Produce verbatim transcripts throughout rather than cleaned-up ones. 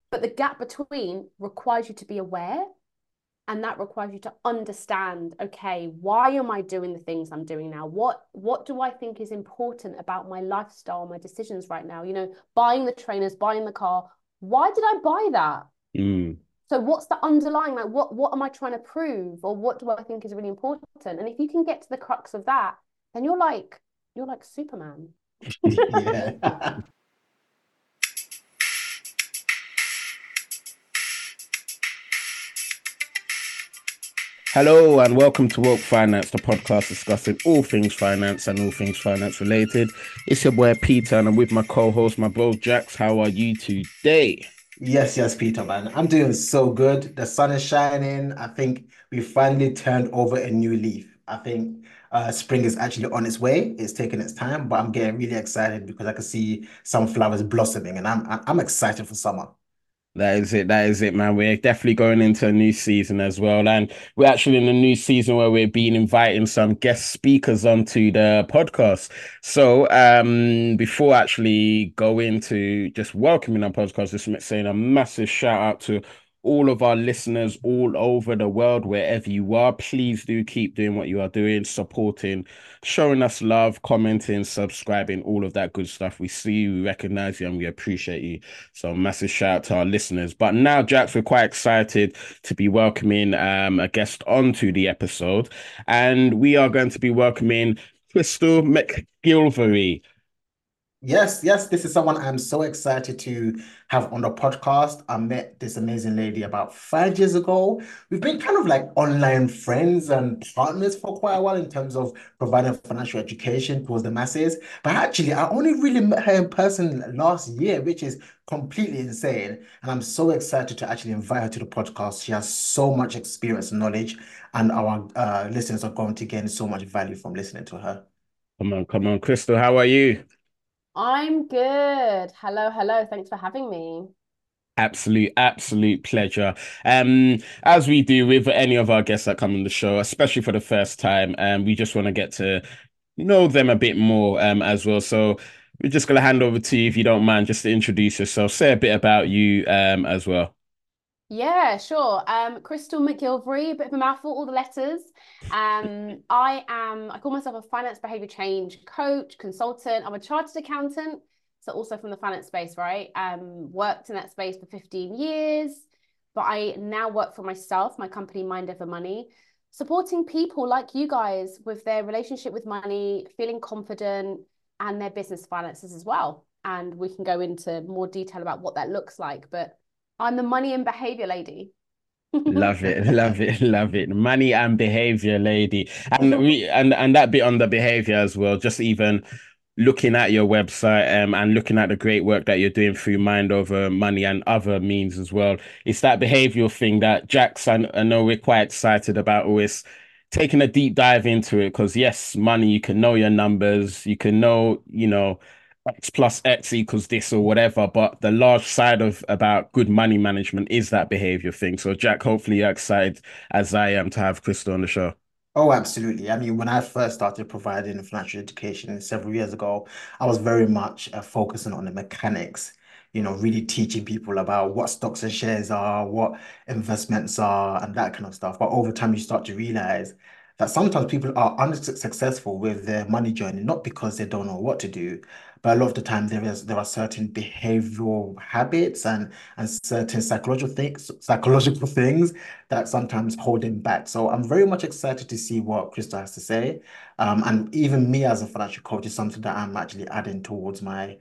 But the gap between requires you to be aware, and that requires you to understand, okay, why am I doing the things I'm doing now? What what do I think is important about my lifestyle, my decisions right now? You know, buying the trainers, buying the car. Why did I buy that? Mm. So what's the underlying, like what what am I trying to prove, or what do I think is really important? And if you can get to the crux of that, then you're like you're like Superman. Yeah. Hello and welcome to Woke Finance, the podcast discussing all things finance and all things finance related. It's your boy Peter and I'm with my co-host, my bro Jax. How are you today? Yes, yes, Peter, man. I'm doing so good. The sun is shining. I think we finally turned over a new leaf. I think uh, spring is actually on its way. It's taking its time, but I'm getting really excited because I can see some flowers blossoming, and I'm I'm excited for summer. That is it. That is it, man. We're definitely going into a new season as well. And we're actually in a new season where we're being inviting some guest speakers onto the podcast. So, um, before actually go into just welcoming our podcast, just saying a massive shout out to all of our listeners all over the world, wherever you are. Please do keep doing what you are doing, supporting, showing us love, commenting, subscribing, all of that good stuff. We see you, we recognize you, and we appreciate you. So massive shout out to our listeners. But now, Jax, we're quite excited to be welcoming um, a guest onto the episode. And we are going to be welcoming Crystal McGilvery. Yes, yes, this is someone I'm so excited to have on the podcast. I met this amazing lady about five years ago. We've been kind of like online friends and partners for quite a while in terms of providing financial education towards the masses. But actually, I only really met her in person last year, which is completely insane. And I'm so excited to actually invite her to the podcast. She has so much experience and knowledge, and our uh, listeners are going to gain so much value from listening to her. Come on, come on, Crystal, how are you? I'm good. Hello, hello. Thanks for having me. Absolute, absolute pleasure. Um, as we do with any of our guests that come on the show, especially for the first time, um, we just want to get to know them a bit more, um, as well. So we're just gonna hand over to you if you don't mind, just to introduce yourself, say a bit about you, um, as well. Yeah, sure. Um, Crystal McGilvery, a bit of a mouthful, all the letters. Um, I am, I call myself a finance behavior change coach, consultant. I'm a chartered accountant, so also from the finance space, right? Um, worked in that space for fifteen years, but I now work for myself, my company Mind Over Money, supporting people like you guys with their relationship with money, feeling confident, and their business finances as well. And we can go into more detail about what that looks like, but I'm the money and behavior lady. Love it, love it, love it. Money and behavior, lady. And we and and that bit on the behavior as well, just even looking at your website um, and looking at the great work that you're doing through Mind Over Money and other means as well. It's that behavioral thing that Jax, I, I know we're quite excited about always taking a deep dive into it because yes, money, you can know your numbers, you can know, you know, X plus X equals this or whatever, but the large side of about good money management is that behavior thing. So Jack, hopefully you're excited as I am to have Crystal on the show. Oh, absolutely. I mean, when I first started providing financial education several years ago, I was very much uh, focusing on the mechanics, you know, really teaching people about what stocks and shares are, what investments are, and that kind of stuff. But over time, you start to realize that sometimes people are unsuccessful with their money journey, not because they don't know what to do, but a lot of the time there is there are certain behavioral habits and and certain psychological things, psychological things that sometimes hold him back. So I'm very much excited to see what Krista has to say. Um, and even me as a financial coach is something that I'm actually adding towards my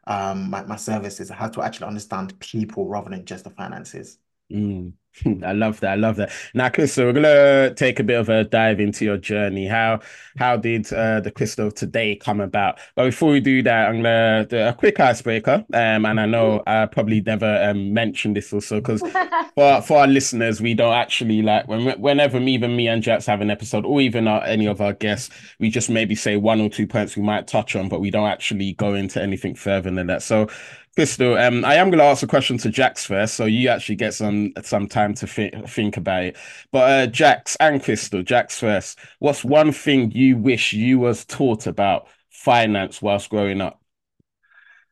um my, my services, how to actually understand people rather than just the finances. Mm. I love that. I love that. Now, Crystal, we're gonna take a bit of a dive into your journey. How how did uh, the Crystal of today come about? But before we do that, I'm gonna do a quick icebreaker. Um, and I know I probably never um mentioned this also because for for our listeners, we don't actually like when whenever even me and Jax have an episode, or even our, any of our guests, we just maybe say one or two points we might touch on, but we don't actually go into anything further than that. So Crystal, um, I am going to ask a question to Jax first, so you actually get some some time to thi think about it. But uh, Jax and Crystal, Jax first. What's one thing you wish you was taught about finance whilst growing up?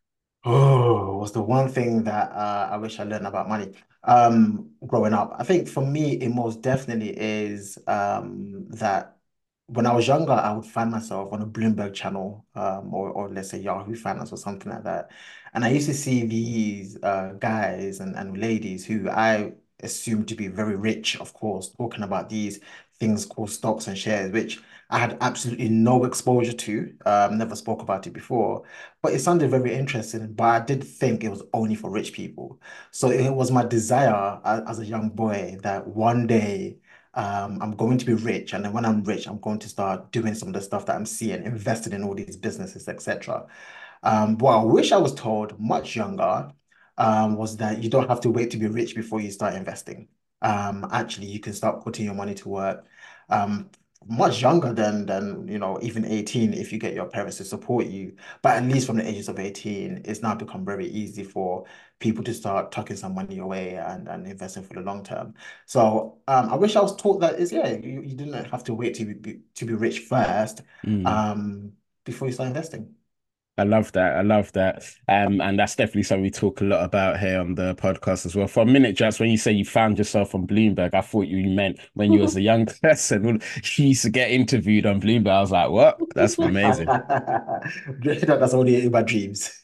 Oh, what's the one thing that uh, I wish I learned about money? Um, growing up, I think for me, it most definitely is um, that when I was younger, I would find myself on a Bloomberg channel, um, or or let's say Yahoo Finance or something like that, and I used to see these uh, guys and, and ladies who I assumed to be very rich, of course, talking about these things called stocks and shares, which I had absolutely no exposure to, um, never spoke about it before. But it sounded very interesting, but I did think it was only for rich people. So it was my desire as, as a young boy that one day um, I'm going to be rich. And then when I'm rich, I'm going to start doing some of the stuff that I'm seeing, invested in all these businesses, et cetera. Um, what I wish I was told much younger um, was that you don't have to wait to be rich before you start investing. Um, actually, you can start putting your money to work. Um, much younger than than you know even eighteen if you get your parents to support you, but at least from the ages of eighteen it's now become very easy for people to start tucking some money away and, and investing for the long term. So um, I wish I was taught that is yeah you, you didn't have to wait to be to be rich first Mm. um, before you start investing. I love that. I love that. Um, and that's definitely something we talk a lot about here on the podcast as well. For a minute, just when you say you found yourself on Bloomberg, I thought you meant when you was a young person, when you used to get interviewed on Bloomberg. I was like, what? That's amazing. That's only in my dreams.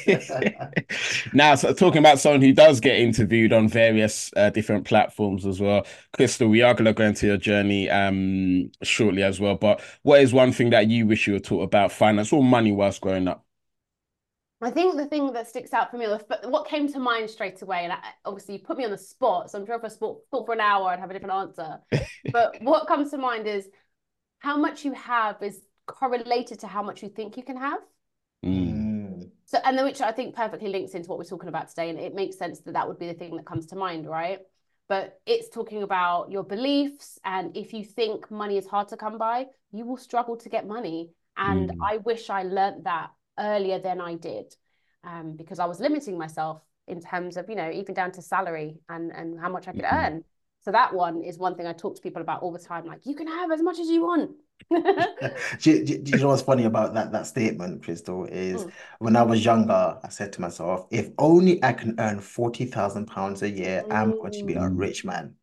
Now, so talking about someone who does get interviewed on various uh, different platforms as well, Crystal, we are going to go into your journey um shortly as well. But what is one thing that you wish you were taught about finance or money whilst growing up? I think the thing that sticks out for me, but what came to mind straight away, and I, obviously you put me on the spot, so I'm sure if I sport, thought for an hour, I'd have a different answer. But what comes to mind is how much you have is correlated to how much you think you can have. Mm, Mm, So, and then which I think perfectly links into what we're talking about today, and it makes sense that that would be the thing that comes to mind, right? But it's talking about your beliefs, and if you think money is hard to come by, you will struggle to get money. And mm, I wish I learnt that earlier than I did, um, because I was limiting myself in terms of, you know, even down to salary and and how much I could mm. earn. So that one is one thing I talk to people about all the time. Like, you can have as much as you want. Do, you- do, do you know what's funny about that that statement, Crystal, is Mm. when I was younger, I said to myself, if only I can earn forty thousand pounds a year, I'm going to be a Mm. rich man.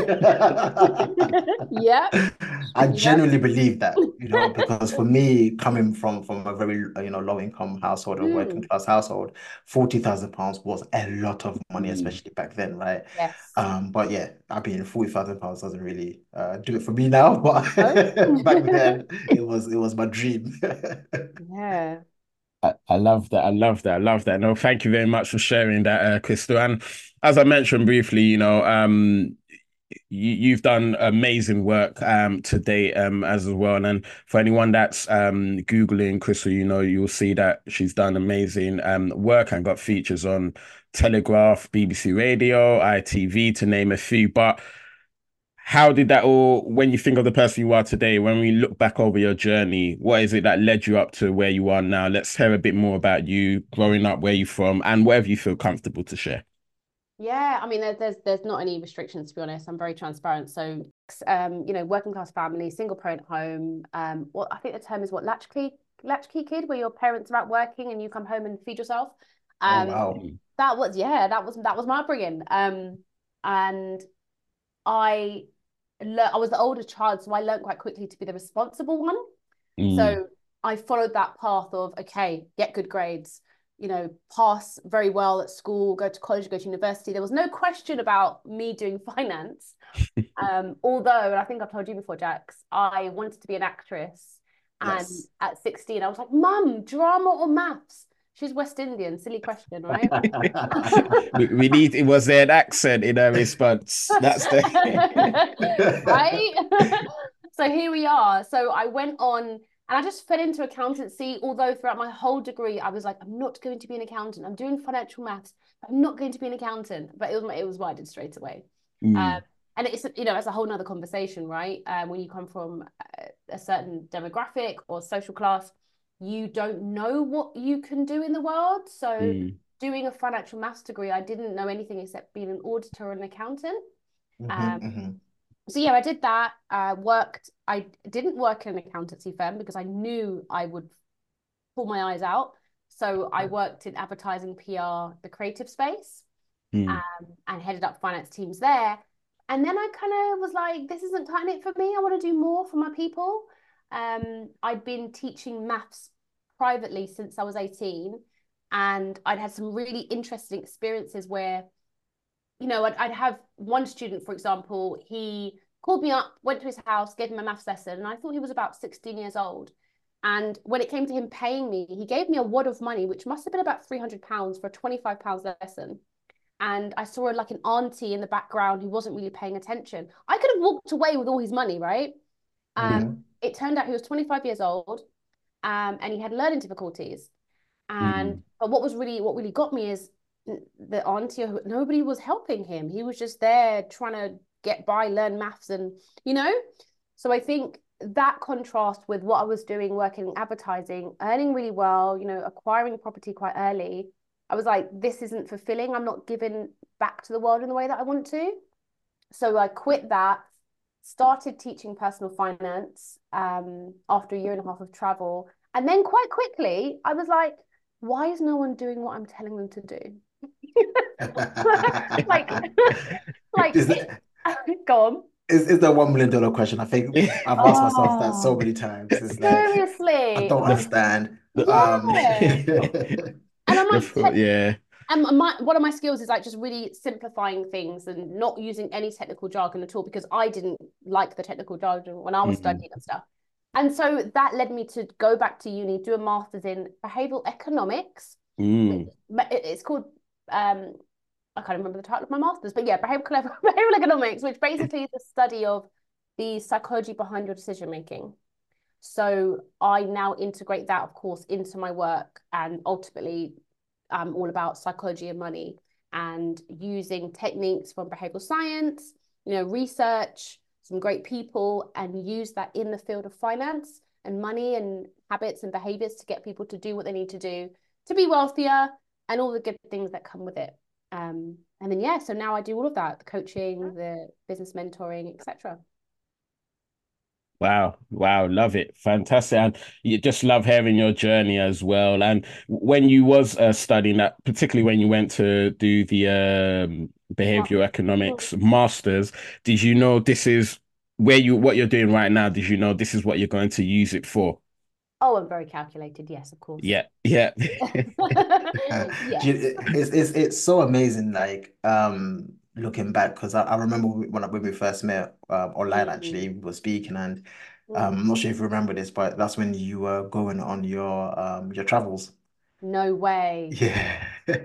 Yep. I Yep. genuinely believe that, you know, because for me, coming from from a very, uh, you know, low income household or working Mm. class household, forty thousand pounds was a lot of money, Mm. especially back then, right? Yes. Um, but yeah, I mean, forty thousand pounds doesn't really uh, do it for me now, but No. back then it was it was my dream. Yeah. I, I love that. I love that. I love that. No, thank you very much for sharing that, uh, Crystal. And as I mentioned briefly, you know, um, you, you've done amazing work um to date um as well. And then for anyone that's um Googling Crystal, you know, you'll see that she's done amazing um work and got features on Telegraph, B B C Radio, I T V, to name a few. But how did that all, when you think of the person you are today, when we look back over your journey, what is it that led you up to where you are now? Let's hear a bit more about you growing up, where you're from, and whatever you feel comfortable to share. Yeah, I mean, there, there's there's not any restrictions, to be honest. I'm very transparent. So, um, you know, working class family, single parent home. Um, what I think the term is what latchkey latchkey kid, where your parents are out working and you come home and feed yourself. Oh Um, wow. that was yeah, that was that was my upbringing. Um, and I learned I was the older child, so I learned quite quickly to be the responsible one. Mm, So I followed that path of, okay, get good grades, you know, pass very well at school, go to college, go to university. There was no question about me doing finance. Um, although, and I think I've told you before, Jax, I wanted to be an actress. And Yes. at sixteen, I was like, Mum, drama or maths? She's West Indian, silly question, right? we, we need, was there an accent in her response? That's the Right? So here we are. So I went on and I just fell into accountancy, although throughout my whole degree, I was like, I'm not going to be an accountant. I'm doing financial maths. I'm not going to be an accountant. But it was it was what I did straight away. Um, Mm, and it's, you know, it's a whole nother conversation, right? Um, when you come from a, a certain demographic or social class, you don't know what you can do in the world. So mm, doing a financial maths degree, I didn't know anything except being an auditor or an accountant. Mhm, Um, mhm. so yeah, I did that. Uh, worked. I didn't work in an accountancy firm because I knew I would pull my eyes out. So I worked in advertising, P R, the creative space, Mm. um, and headed up finance teams there. And then I kind of was like, this isn't cutting it for me. I want to do more for my people. Um, I'd been teaching maths privately since I was eighteen, and I'd had some really interesting experiences where, you know, I'd, I'd have one student, for example, he called me up, went to his house, gave him a maths lesson, and I thought he was about sixteen years old. And when it came to him paying me, he gave me a wad of money, which must have been about three hundred pounds for a twenty-five pounds lesson. And I saw like an auntie in the background who wasn't really paying attention. I could have walked away with all his money, right? Um, Mhm. it turned out he was twenty-five years old, um, and he had learning difficulties. And Mm. but what was really what really got me is the auntie, nobody was helping him. He was just there trying to get by, learn maths, and you know. So I think that contrast with what I was doing, working in advertising, earning really well, you know, acquiring property quite early, I was like, this isn't fulfilling. I'm not giving back to the world in the way that I want to. So I quit that, started teaching personal finance um, after a year and a half of travel. And then quite quickly, I was like, why is no one doing what I'm telling them to do? like, like, Is it, that go on. is is the one million dollar question? I think I've asked myself that so Oh, many times. It's like I seriously. don't Like, understand. The, Um, yeah. And I'm the, like, fo- yeah. and my one of my skills is like just really simplifying things and not using any technical jargon at all, because I didn't like the technical jargon when I was Mm. studying and stuff. And so that led me to go back to uni, do a master's in behavioral economics. Mm. It's called um I can't remember the title of my master's, but yeah, behavioral behavioral economics, which basically is the study of the psychology behind your decision making. So I now integrate that, of course, into my work, and ultimately I'm all about psychology and money and using techniques from behavioral science, you know, research, some great people, and use that in the field of finance and money and habits and behaviors to get people to do what they need to do to be wealthier and all the good things that come with it. Um, and then, yeah, so now I do all of that, the coaching, the business mentoring, et cetera. Wow, wow, love it. Fantastic. And you just love hearing your journey as well. And when you was uh, studying that, particularly when you went to do the um, behavioral economics masters, did you know this is where you what you're doing right now? Did you know this is what you're going to use it for? Oh, I'm very calculated. Yes, of course. Yeah, yeah. Uh, do Yes. you- it's it's it's so amazing, like um looking back, because I, I remember when I- when we first met um, online, actually Mm, we were speaking, and um, mm. I'm not sure if you remember this, but that's when you were going on your um your travels. No way. Yeah.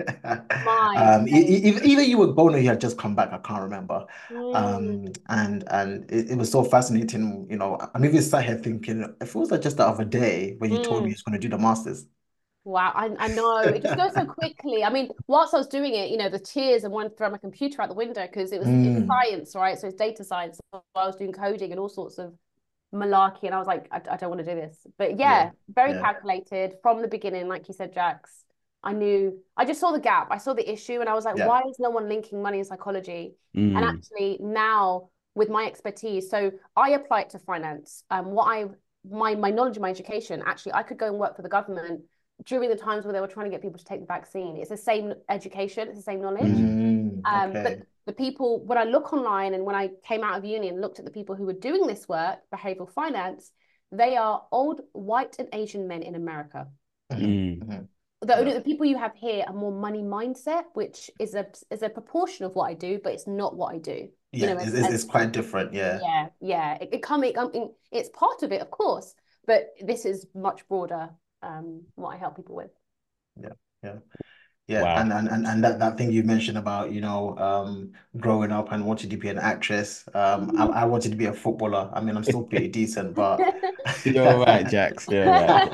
My Um, e- days. e- e- either you were born or you had just come back. I can't remember. Um, Mm, and and it, it was so fascinating. You know, I'm even sat here thinking, it feels like just the other day when you told me mm. you're going to do the masters. Wow, I, I know. It just goes so quickly. I mean, whilst I was doing it, you know, the tears and wanted to throw my computer out the window because it was it's Mm, science, right? So it's data science. So I was doing coding and all sorts of malarkey, and I was like, I, I don't want to do this. But yeah, yeah, very yeah, calculated from the beginning, like you said, Jax. I knew, I just saw the gap. I saw the issue, and I was like, yeah. why is no one linking money and psychology? And Mm, actually, now with my expertise, so I apply it to finance. Um, what I my my knowledge and my education, actually, I could go and work for the government during the times where they were trying to get people to take the vaccine. It's the same education, it's the same knowledge. Mm, Um, but okay. the people, when I look online and when I came out of uni and looked at the people who were doing this work, behavioral finance, they are old white and Asian men in America. Mhm, mm. mhm. The Yeah, only the people you have here are more money mindset, which is a is a proportion of what I do, but it's not what I do. You yeah. know, It's, as it's as it's quite different. Yeah, yeah, yeah. It, it come it, I mean, it's part of it, of course, but this is much broader. Um, what I help people with. yeah, yeah. Yeah, Wow. and and and, and that, that thing you mentioned about, you know, um, growing up and wanting to be an actress. Um, I, I wanted to be a footballer. I mean, I'm still pretty decent, but You're right, Jax. You're right.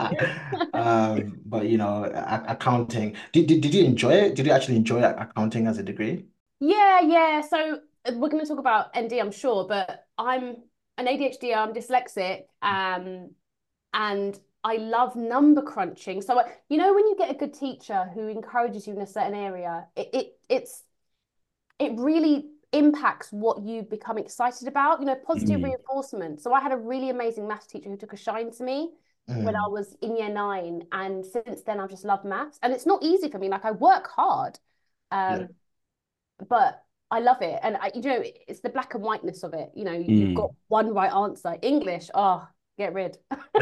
um, but you know, a- accounting. Did, did did you enjoy it? Did you actually enjoy accounting as a degree? Yeah, yeah. So uh, we're going to talk about N D, I'm sure, but I'm an A D H D, I'm dyslexic, um, and I love number crunching. So, I- you know, when you get a good teacher who encourages you in a certain area, it, it it's it really impacts what you become excited about, you know, positive Mm, reinforcement. So I had a really amazing maths teacher who took a shine to me. when I Mm. was in year nine. And since then, I've just loved maths. And it's not easy for me. Like I work hard, Yeah. um, but I love it. And I, you know, it's the black and whiteness of it. You know, you've got Mm. one right answer. English, oh, get rid.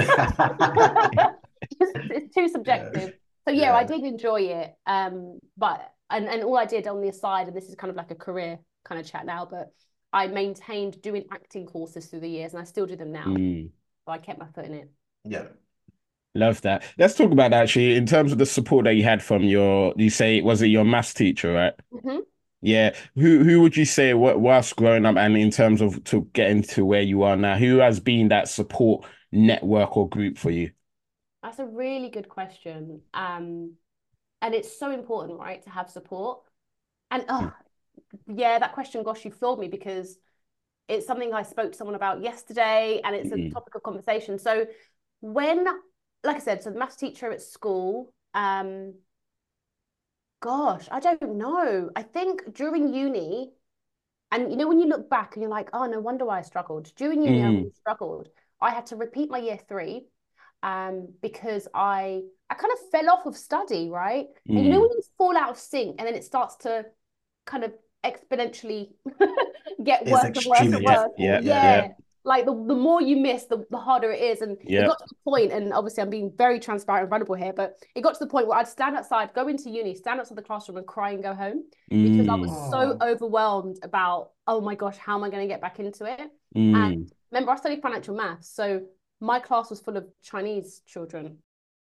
It's, it's too Yeah. subjective. So yeah, I Yeah. did enjoy it. Um, but and and all I did on the aside, and this is kind of like a career kind of chat now, but I maintained doing acting courses through the years, and I still do them now. Mm. So I kept my foot in it. Yeah. Love that. Let's talk about that actually in terms of the support that you had from your, you say, was it your maths teacher, right? Mm-hmm. Yeah. Who who would you say wh- whilst growing up and in terms of to getting to where you are now, who has been that support network or group for you? That's a really good question. Um, and it's so important, right, to have support. And oh, yeah, that question, gosh, you floored me because it's something I spoke to someone about yesterday, and it's a Mm. topic of conversation. So when, like I said, so the maths teacher at school, um, gosh, I don't know. I think during uni, and you know, when you look back and you're like, oh, no wonder why I struggled. During uni, I Mm. really struggled. I had to repeat my year three um, because I I kind of fell off of study, right? And you know when Mm. you fall out of sync and then it starts to kind of exponentially get It's worse and worse extremely and Yeah, worse. difficult. yeah, yeah, Yeah. Like the, the more you miss, the, the harder it is. And it yeah. got to the point, and obviously I'm being very transparent and vulnerable here, but it got to the point where I'd stand outside, go into uni, stand outside the classroom and cry and go home because I was Mm. so Oh. overwhelmed about, oh my gosh, how am I going to get back into it? And Mm. remember, I studied financial maths. So my class was full of Chinese children.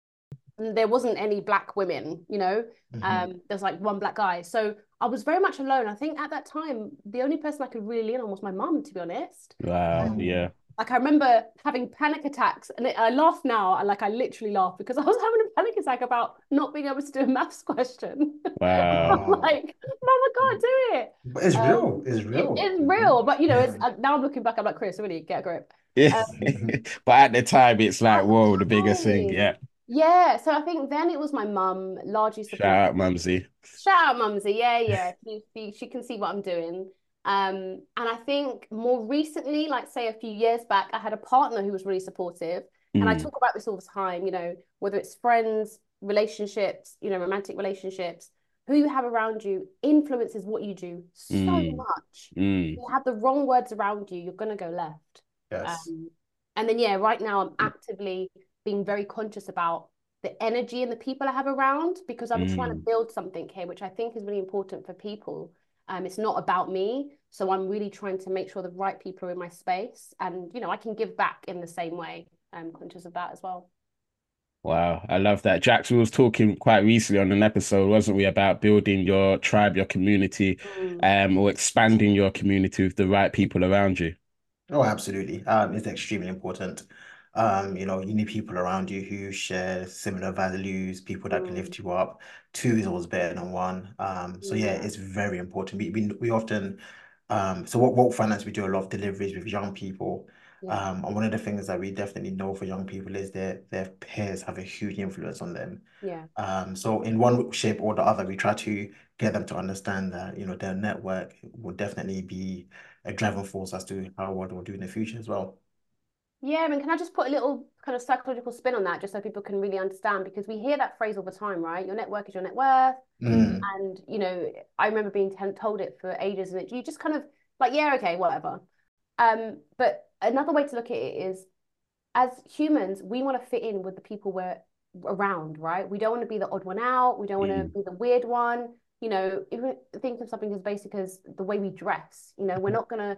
And there wasn't any black women, you know. Mhm. Um, there's like one black guy. So I was very much alone. I think at that time, the only person I could really lean on was my mum, to be honest. Wow, Um, yeah. like I remember having panic attacks, and it, I laugh now, and like I literally laugh because I was having a panic attack about not being able to do a maths question. I'm Wow. Oh. like, Mum, I can't do it. But it's real. Um, It's it, real. it's Mhm. real, but you know, it's Yeah. uh, now I'm looking back, I'm like, Chris, really get a grip. Yeah. Um, But at the time it's at like, the whoa, the biggest thing. time, Yeah. yeah. So I think then it was my mum largely Shout supporting out, me. Mumsy. Shout out, Mumsy. Yeah, yeah. She, she, she can see what I'm doing. Um, and I think more recently, like say a few years back, I had a partner who was really supportive. And I Mm. talk about this all the time, you know, whether it's friends, relationships, you know, romantic relationships, who you have around you influences what you do so Mm. much. Mm. You have the wrong words around you, you're gonna go left. Yes. Um, and then yeah, right now I'm actively being very conscious about the energy and the people I have around because I'm trying to Mm. build something here, which I think is really important for people. Um, it's not about me. So I'm really trying to make sure the right people are in my space. And, you know, I can give back in the same way. I'm conscious of that as well. Wow, I love that. Jax, we was talking quite recently on an episode, wasn't we, about building your tribe, your community, Mm, um, or expanding your community with the right people around you. Oh, absolutely. Um, it's extremely important. Um, you know, you need people around you who share similar values, people that can mm, lift you up. Two is always better than one. Um, so yeah, yeah, it's very important. We we, we often um so what what finance we do a lot of deliveries with young people. yeah, Um, and one of the things that we definitely know for young people is their their peers have a huge influence on them. yeah. Um, so in one shape or the other, we try to get them to understand that, you know, their network will definitely be a driving force as to how what we'll do in the future as well. Yeah, I mean, can I just put a little kind of psychological spin on that just so people can really understand? Because we hear that phrase all the time, right? Your network is your net worth. Mm, And, you know, I remember being t told it for ages, and it, you just kind of like, yeah, okay, whatever. Um, but another way to look at it is as humans, we want to fit in with the people we're around, right? We don't want to be the odd one out. We don't want to Mm. be the weird one. You know, even think of something as basic as the way we dress. You know, we're not gonna.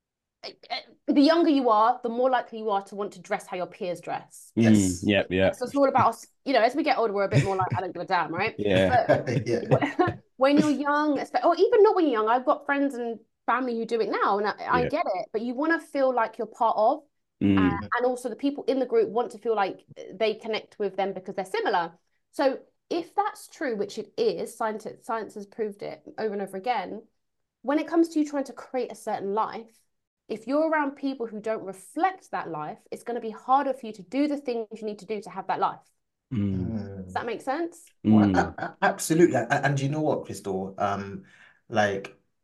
The younger you are, the more likely you are to want to dress how your peers dress. Mm. yes. Yep, yep. So it's all about us. You know, as we get older, we're a bit more like, I don't give a damn, right? Yeah. But Yeah. when you're young, or even not when you're young, I've got friends and family who do it now, and I, I Yeah. get it. But you want to feel like you're part of, uh, Mm. and also the people in the group want to feel like they connect with them because they're similar. So if that's true, which it is, science science has proved it over and over again. When it comes to you trying to create a certain life, if you're around people who don't reflect that life, it's going to be harder for you to do the things you need to do to have that life. Mm. Does Mm. that make sense? Well, a- Mm. a- absolutely. And, and you know what, Crystal? Um, like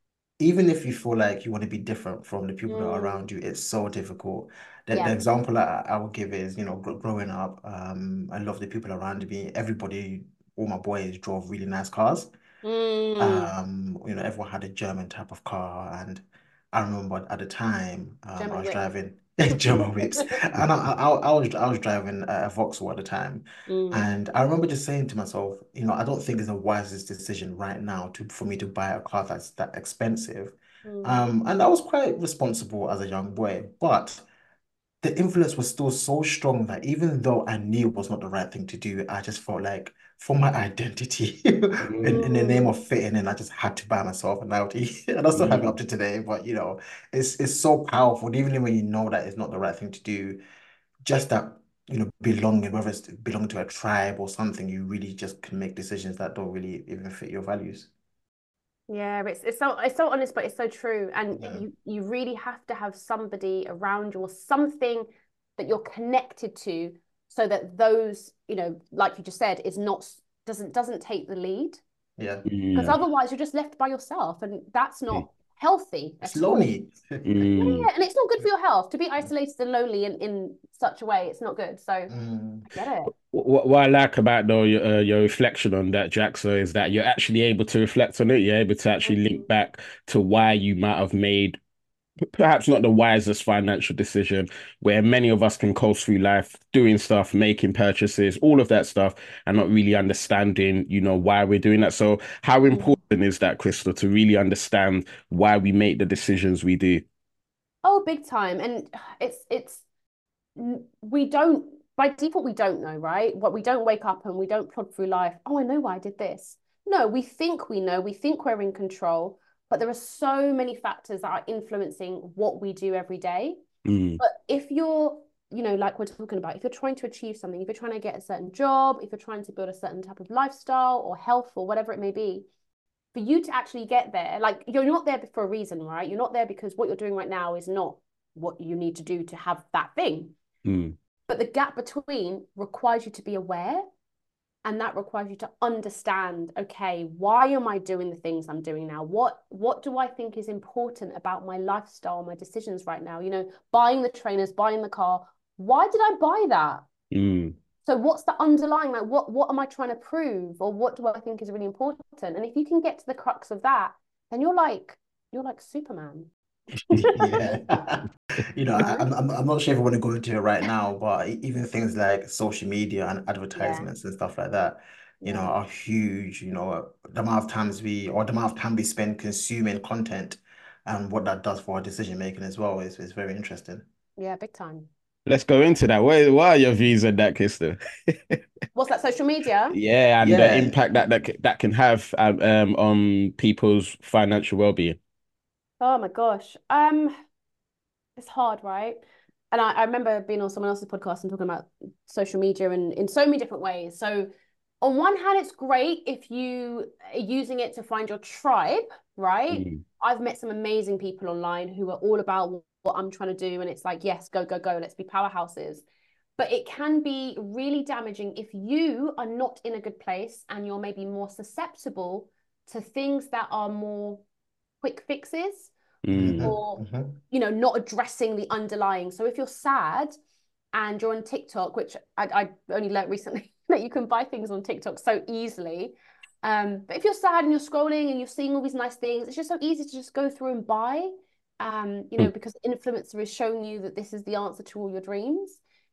even if you feel like you want to be different from the people that are Mm, around you, it's so difficult. The, the yeah. example I, I will give is, you know, gr growing up, um, I love the people around me. Everybody, all my boys drove really nice cars. Mm, Um, you know, everyone had a German type of car, and I remember at the time, um, I German was whip. driving German whips, and I, I, I was I was driving a Vauxhall at the time, Mm, and I remember just saying to myself, you know, I don't think it's the wisest decision right now to for me to buy a car that's that expensive, mm. um, and I was quite responsible as a young boy, but the influence was still so strong that even though I knew it was not the right thing to do, I just felt like for my identity, in, in the name Mm. of fitting in, I just had to buy myself an Audi. And I still have it up Mm. to today, but you know, it's it's so powerful, even when you know that it's not the right thing to do, just that, you know, belonging, whether it's belonging to a tribe or something, you really just can make decisions that don't really even fit your values. Yeah, it's it's so it's so honest, but it's so true. And Yeah. you you really have to have somebody around you or something that you're connected to, so that those, you know, like you just said, is not doesn't doesn't take the lead. Yeah. Because Mm. otherwise you're just left by yourself, and that's Mm. not healthy It's at all. lonely. Mm. Yeah, and it's not good for your health to be isolated and lonely in in such a way. It's not good. So I Mm. get it. What, what I like about though your, uh, your reflection on that, Jackson, is that you're actually able to reflect on it. You're able to actually link Mm. back to why you might have made perhaps not the wisest financial decision, where many of us can coast through life doing stuff, making purchases, all of that stuff, and not really understanding, you know, why we're doing that. So, how Mm. important is that, Crystal, to really understand why we make the decisions we do? Oh, big time. And it's it's we don't, by default we don't know, right? What, we don't wake up and we don't plod through life, oh, I know why I did this. No, we think we know, we think we're in control, but there are so many factors that are influencing what we do every day. Mm, But if you're, you know, like we're talking about, if you're trying to achieve something, if you're trying to get a certain job, if you're trying to build a certain type of lifestyle or health or whatever it may be, for you to actually get there, like, you're not there for a reason, right? You're not there because what you're doing right now is not what you need to do to have that thing. mm, But the gap between requires you to be aware, and that requires you to understand, okay, why am I doing the things I'm doing now? What what do I think is important about my lifestyle, my decisions right now? You know, buying the trainers, buying the car. Why did I buy that? mm. So what's the underlying, like, what what am I trying to prove, or what do I think is really important? And if you can get to the crux of that, then you're like you're like Superman. Yeah. You know, You I, know? I'm, I'm I'm not sure if I want to go into it right now, but e- even things like social media and Yeah, advertisements and stuff like that, you know, yeah, are huge. You know, the amount of times we, or the amount of time we spend consuming content and what that does for our decision making as well is, is very interesting. yeah, big time. Let's go into that. What, what are your views on that, Crystal? What's that, social media? Yeah, and the Yeah. impact that that, c- that can have um, um on people's financial well-being. Oh my gosh. Um, it's hard, right? And I, I remember being on someone else's podcast and talking about social media and in so many different ways. So on one hand, it's great if you are using it to find your tribe, right? Mm, I've met some amazing people online who are all about what I'm trying to do. And it's like, yes, go, go, go. Let's be powerhouses. But it can be really damaging if you are not in a good place and you're maybe more susceptible to things that are more quick fixes, mm, hmm or, hmm you know, not addressing the underlying. So if you're sad and you're on TikTok, which I, I only learned recently that you can buy things on TikTok so easily. Um, but if you're sad and you're scrolling and you're seeing all these nice things, it's just so easy to just go through and buy. Um, you know, mm, because the influencer is showing you that this is the answer to all your dreams.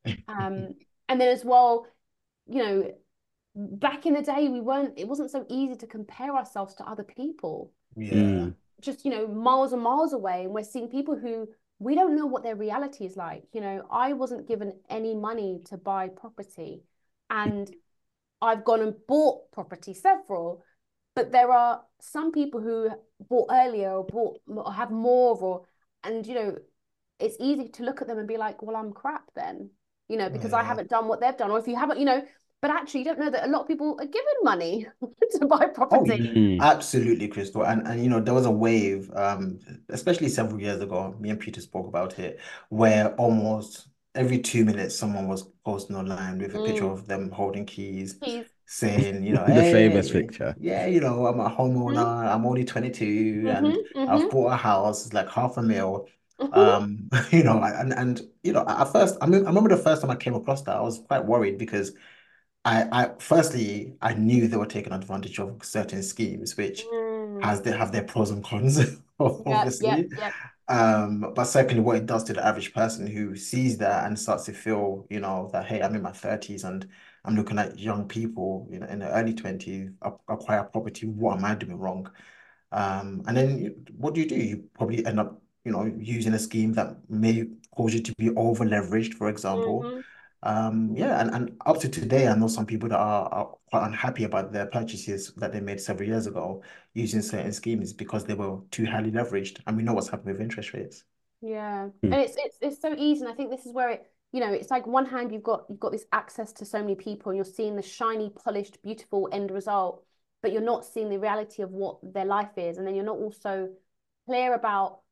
Um, and then as well, you know, back in the day, we weren't, it wasn't so easy to compare ourselves to other people. Yeah. mm, Just, you know, miles and miles away. And we're seeing people who we don't know what their reality is like. You know, I wasn't given any money to buy property, and I've gone and bought property, several, but there are some people who bought earlier or bought or have more, or, and, you know, it's easy to look at them and be like, well, I'm crap then, you know, because I Yeah. haven't done what they've done. Or if you haven't, you know, but actually you don't know that a lot of people are given money to buy Oh, property. mm, absolutely, Crystal. And and you know, there was a wave, um, especially several years ago, me and Peter spoke about it, where almost every two minutes someone was posting online with a picture Mm, of them holding keys, please. saying, you know, The famous hey, picture. yeah, you know, I'm a Mm-hmm. homeowner, I'm only twenty-two and Mm-hmm. I've Mm-hmm. bought a house, it's like half a mil. Mm-hmm. Um, you know, and and you know, at first, I mean, I remember the first time I came across that, I was quite worried because I, I firstly, I knew they were taking advantage of certain schemes, which has Mm. they have their pros and cons, Yep, yep, obviously. yep. Um, but secondly, what it does to the average person who sees that and starts to feel, you know, that hey, I'm in my thirties and I'm looking at young people, you know, in the early twenties acquire property. What am I doing wrong? Um, and then you- what do you do? You probably end up, you know, using a scheme that may cause you to be over leveraged, for example. Mm-hmm. Um, yeah, and, and up to today, I know some people that are, are quite unhappy about their purchases that they made several years ago using certain schemes because they were too highly leveraged. And we know what's happened with interest rates. Yeah. Hmm. And it's it's it's so easy. And I think this is where it, you know, it's like one hand you've got you've got this access to so many people and you're seeing the shiny, polished, beautiful end result, but you're not seeing the reality of what their life is. And then you're not also clear about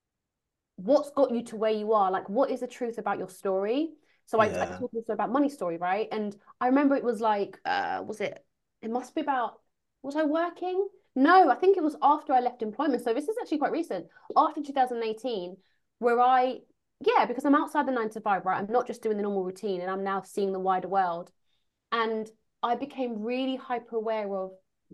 what's got you to where you are. Like what is the truth about your story? So I, I Yeah. talk also about money story, right? And I remember it was like, uh, was it, it must be about, was I working? No, I think it was after I left employment. So this is actually quite recent, after two thousand eighteen, where I, yeah, because I'm outside the nine to five, right? I'm not just doing the normal routine and I'm now seeing the wider world. And I became really hyper aware of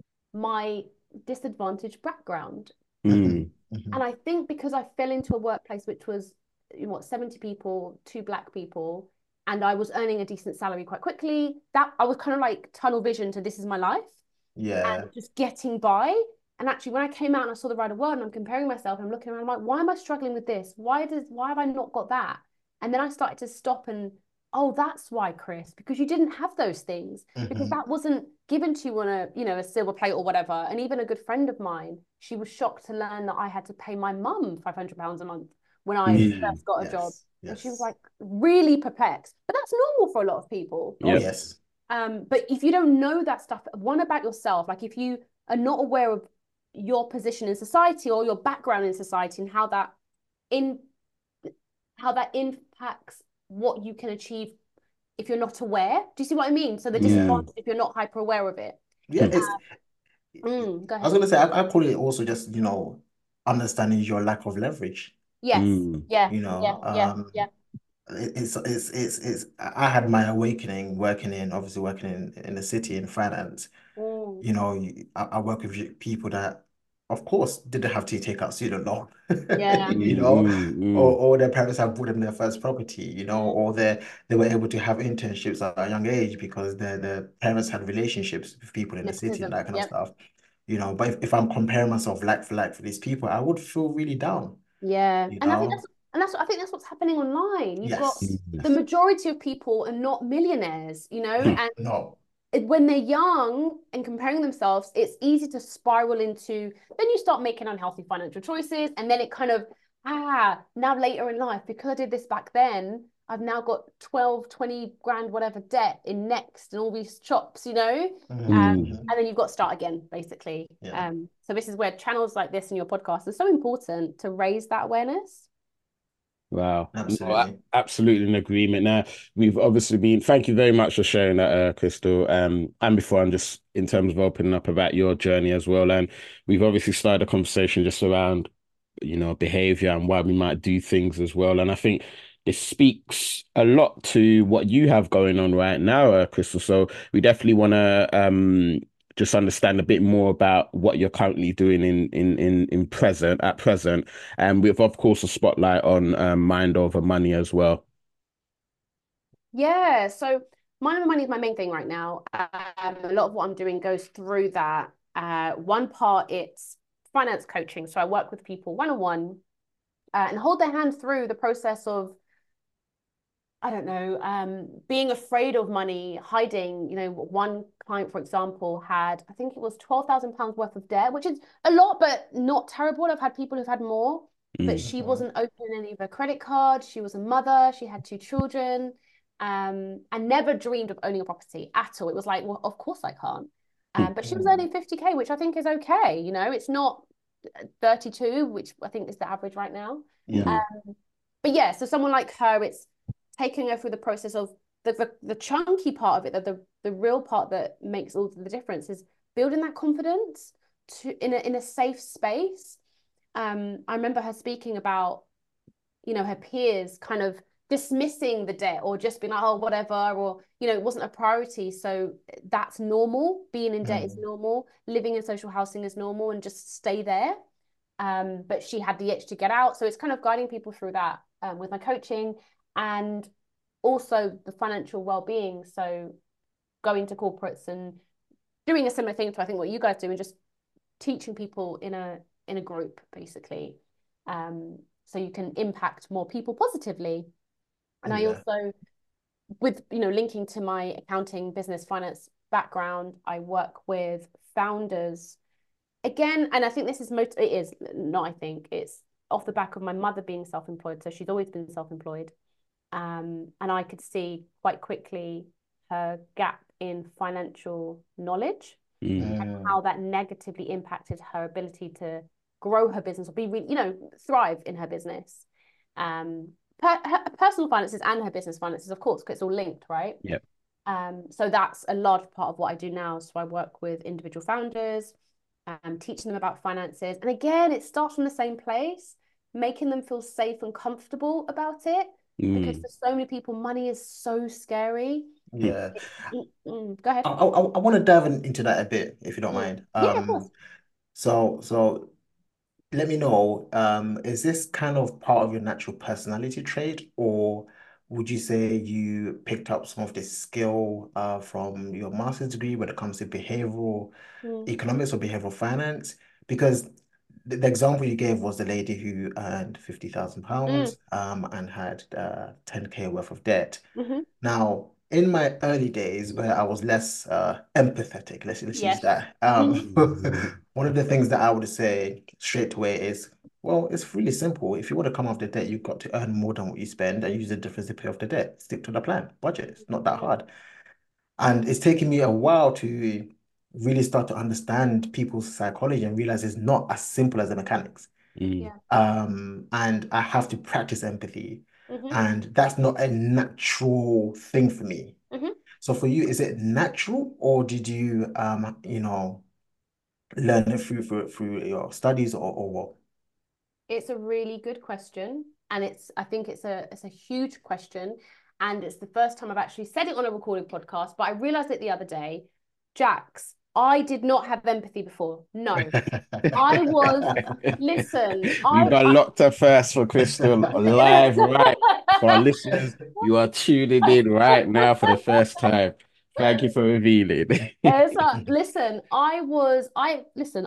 my disadvantaged background. Mhm, Mm. And mhm. I think because I fell into a workplace which was, you know, what, seventy people, two black people, and I was earning a decent salary quite quickly, that I was kind of like tunnel vision to this is my life Yeah. and just getting by. And actually, when I came out and I saw the wider world and I'm comparing myself and I'm looking around, I'm like, why am I struggling with this? Why does why have I not got that? And then I started to stop and, oh, that's why, Chris, because you didn't have those things, because Mhm. that wasn't given to you on a, you know, a silver plate or whatever. And even a good friend of mine, she was shocked to learn that I had to pay my mum five hundred pounds a month when I Mm. first got a job. Yes. And she was Yes. like really perplexed. But that's normal for a lot of people. Oh, Yep. yes. Um, but if you don't know that stuff, one about yourself, like if you are not aware of your position in society or your background in society and how that in how that impacts what you can achieve if you're not aware. Do you see what I mean? So the Yeah. disadvantage if you're not hyper aware of it. Yeah. Mm. It's, Mm, go I was ahead. gonna say, I, I call it also just, you know, understanding your lack of leverage. Yes. Mm. Yeah. You Yeah. know, Yeah. um, Yeah. it's it's it's it's I had my awakening working in obviously working in in the city in finance. Mm, You know, you- I, I work with people that, of course, didn't have to take out student loan, yeah. you Mm, know, mm, or, mm. or their parents have bought them their first property, you know, Mm, or they they were able to have internships at a young age because their their parents had relationships with people in the city and nepotism. that kind of Yep. stuff, you know. But if, if I'm comparing myself like for like for these people, I would feel really down, Yeah. you And I think know. that's and that's I think that's what's happening online. You've got Yes. Mm. the majority of people are not millionaires, you know, and No. it- when they're young and comparing themselves, it's easy to spiral into, then you start making unhealthy financial choices. And then it kind of, ah, now later in life, because I did this back then, I've now got twelve, twenty grand, whatever debt in Next and all these shops, you know? Mhm, Um, Mm. mhm. and then you've got to start again, basically. Yeah. Um, so this is where channels like this and your podcast are so important to raise that awareness. Wow. No, a- Absolutely. absolutely in agreement. Now, we've obviously been, thank you very much for sharing that, uh, Crystal. Um, and before I'm just in terms of opening up about your journey as well. And we've obviously started a conversation just around, you know, behavior and why we might do things as well. And I think this speaks a lot to what you have going on right now, uh, Crystal. So we definitely want to um just understand a bit more about what you're currently doing in in in in present at present, and with of course a spotlight on um, Mind Over Money as well. Yeah, so Mind Over Money is my main thing right now. Um, a lot of what I'm doing goes through that. Uh, one part, it's finance coaching. So I work with people one on one and hold their hand through the process of, I don't know, um, being afraid of money, hiding. You know, one client, for example, had, I think it was twelve thousand pounds worth of debt, which is a lot, but not terrible. I've had people who've had more, but Mm, she Mhm. wasn't opening any of her credit cards. She was a mother, she had two children, um, and never dreamed of owning a property at all. It was like, well, of course I can't. mm, Um, but she was Mhm. earning fifty K, which I think is okay. You know, it's not thirty-two, which I think is the average right now. Yeah. mm, Um, but yeah, so someone like her, it's taking her through the process of the, the, the chunky part of it, the, the the real part that makes all the difference is building that confidence to in a in a safe space. Um, I remember her speaking about, you know, her peers kind of dismissing the debt or just being like, oh, whatever, or, you know, it wasn't a priority. So that's normal. Being in debt is Mm. normal. Living in social housing is normal, and just stay there. Um, but she had the itch to get out. So it's kind of guiding people through that um, with my coaching, and also the financial well-being. So going to corporates and doing a similar thing to I think what you guys do, and just teaching people in a in a group basically, um, so you can impact more people positively. And I Yeah. also, with you know, linking to my accounting, business, finance background, I work with founders again, and I think this is most it is not I think it's off the back of my mother being self-employed, so she's always been self-employed, um, and I could see quite quickly her gap in financial knowledge Mm. and Mm. how that negatively impacted her ability to grow her business or be, you know, thrive in her business. Um, per, her personal finances and her business finances, of course, because it's all linked, right? Yep. Um, so that's a large part of what I do now. So I work with individual founders, um, teaching them about finances. And again, it starts from the same place, making them feel safe and comfortable about it. Because Mm. for so many people, money is so scary. Yeah. Mm, mm, Go ahead. I, I, I want to dive in, into that a bit, if you don't Mm. mind. Yeah, of course. Um, so so let me know, um, is this kind of part of your natural personality trait, or would you say you picked up some of this skill uh, from your master's degree when it comes to behavioral Mm, economics or behavioral finance? Because the, the example you gave was the lady who earned fifty thousand mm, pounds um, and had uh, ten K worth of debt. mhm. Now, in my early days where I was less uh, empathetic, let's let's use Yes. that. Um, Mm. one of the things that I would say straight away is, well, it's really simple. If you want to come off the debt, you've got to earn more than what you spend and use the difference to pay off the debt. Stick to the plan, budget. It's not that hard. And it's taken me a while to really start to understand people's psychology and realize it's not as simple as the mechanics. Mm. Yeah. Um, and I have to practice empathy. Mhm. And that's not a natural thing for me. Mhm. So for you, is it natural, or did you um, you know, learn it through through, through your studies, or, or what? It's a really good question, and it's I think it's a it's a huge question, and it's the first time I've actually said it on a recorded podcast. But I realized it the other day, Jax. I did not have empathy before. No, I was. Listen, You I. got I locked up first for Crystal live, right? For our listeners, you are tuning in right now for the first time. Thank you for revealing. It's a, listen, I was. I listen.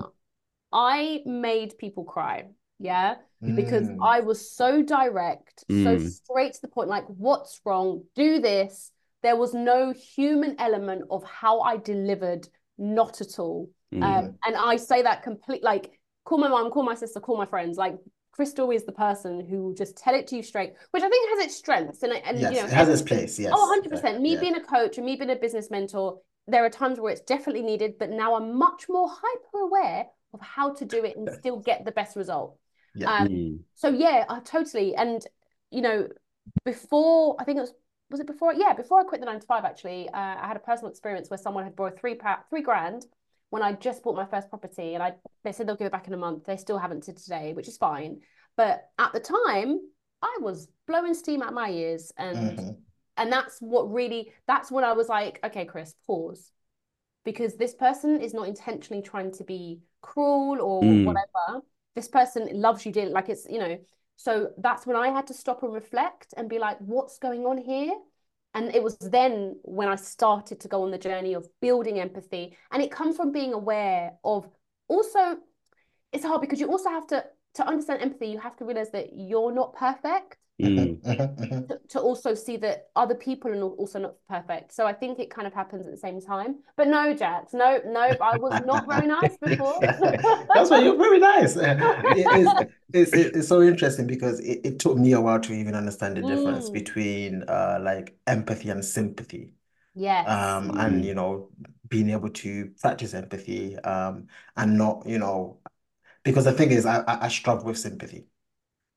I made people cry, yeah, because Mm, I was so direct, so Mm. straight to the point, like, what's wrong? Do this. There was no human element of how I delivered, not at all. Um, mhm. and I say that complete, like, call my mom, call my sister, call my friends. Like, Crystal is the person who will just tell it to you straight, which I think has its strengths. And, and you Yes, know, it has its every, place. oh, Yes. Yeah, one hundred percent. Me yeah, being a coach and me being a business mentor, there are times where it's definitely needed, but now I'm much more hyper aware of how to do it and still get the best result. yeah. Um, Mm. so yeah, I totally. And you know, before I think it was was it before? Yeah, before I quit the nine to five, actually, uh, I had a personal experience where someone had borrowed three pa- three grand when I just bought my first property, and I they said they'll give it back in a month. They still haven't to today, which is fine. But at the time, I was blowing steam out my ears, and Hmm. and that's what really that's when I was like, okay, Chris, pause, because this person is not intentionally trying to be cruel or Mm. whatever. This person loves you dearly, like it's, you know. So that's when I had to stop and reflect and be like, what's going on here? And it was then when I started to go on the journey of building empathy. And it comes from being aware of also, it's hard because you also have to, to understand empathy, you have to realize that you're not perfect, Mm. Hmm. to, to also see that other people are also not perfect. So I think it kind of happens at the same time. But no, Jax, no, no, I was not very nice before. That's why you're very nice. It is, it's, it's so interesting because it, it took me a while to even understand the difference Mm, between uh like empathy and sympathy. yes. Um, and Mm. you know, being able to practice empathy, um, and not, you know, because the thing is, I I, I struggle with sympathy.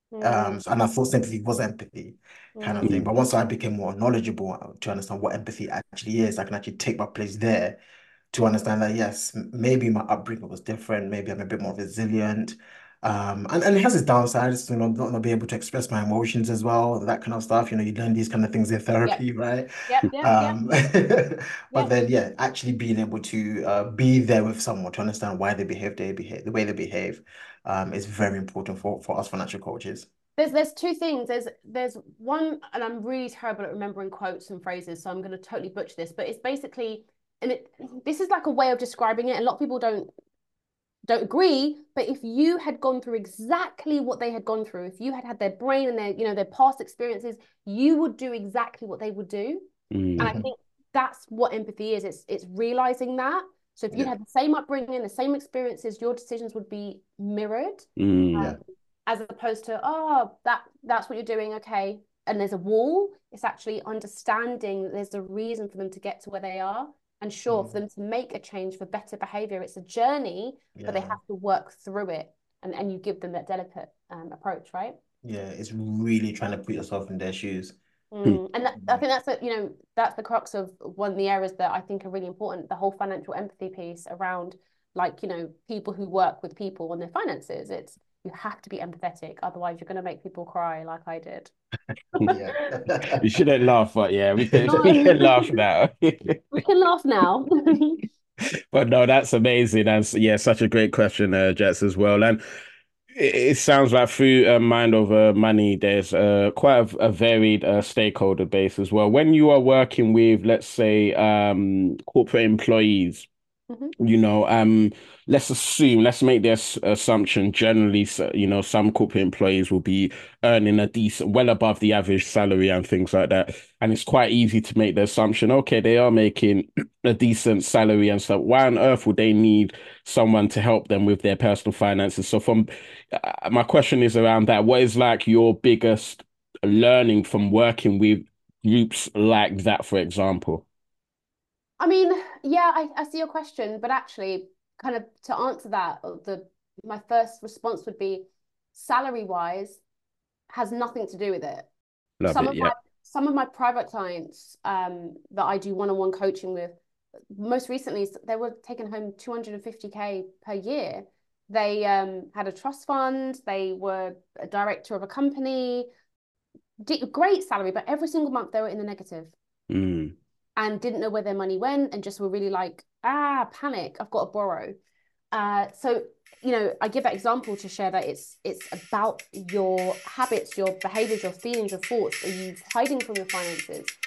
Mm, Um, so- and I thought sympathy was empathy kind of mm, thing. Mm. But once I became more knowledgeable to understand what empathy actually is, I can actually take my place there to understand that yes, m- maybe my upbringing was different, maybe I'm a bit more resilient. Um, and, and it has its downsides, you know, not, not be able to express my emotions as well, that kind of stuff. You know, you learn these kind of things in yep, therapy, right? yep, yep, yep, Um, but yep. then yeah, actually being able to uh, be there with someone to understand why they behave, they behave the way they behave, um, is very important for, for us financial coaches. There's there's two things. There's there's one, and I'm really terrible at remembering quotes and phrases, so I'm going to totally butcher this. But it's basically, and it this is like a way of describing it. And a lot of people don't don't agree. But if you had gone through exactly what they had gone through, if you had had their brain and their you know their past experiences, you would do exactly what they would do. And I Mm. Mhm. think that's what empathy is. It's it's realizing that. So if you'd Yeah, had the same upbringing, the same experiences, your decisions would be mirrored, Mm. yeah, um, as opposed to, oh, that that's what you're doing, okay. And there's a wall. It's actually understanding that there's a reason for them to get to where they are. And sure, for mm, them to make a change for better behavior, it's a journey, but they yeah. have to work through it. And and you give them that delicate um, approach, right? Yeah, it's really trying to put yourself in their shoes. Mm. Mm. And that, I think that's the, you know, that's the crux of one of the areas that I think are really important, the whole financial empathy piece around, like, you know, people who work with people on their finances. It's, you have to be empathetic, otherwise you're going to make people cry like I did. Yeah. You shouldn't laugh, but yeah, we can we can No, laugh now. we can laugh now. But no, that's amazing. That's yeah, such a great question, uh, Jets, as well. And it, it sounds like through uh, Mind Over Money, there's uh, quite a, a varied uh, stakeholder base as well. When you are working with, let's say, um, corporate employees, Mhm. you know, um, let's assume, let's make this assumption. Generally, so, you know, some corporate employees will be earning a decent, well above the average salary and things like that. And it's quite easy to make the assumption, okay, they are making a decent salary and stuff. Why on earth would they need someone to help them with their personal finances? So, from uh, my question is around that. What is like your biggest learning from working with groups like that, for example? I mean, yeah, I, I see your question, but actually, kind of to answer that, uh, the my first response would be salary wise has nothing to do with it. Love Some it. of my Yeah. some of my private clients um, that I do one-on-one coaching with, most recently they were taking home two hundred fifty k per year. They um, had a trust fund. They were a director of a company. Great salary, but every single month they were in the negative Mm. and didn't know where their money went and just were really like, ah, panic, I've got to borrow. Uh, so, you know, I give that example to share that it's it's about your habits, your behaviors, your feelings, your thoughts. Are you hiding from your finances?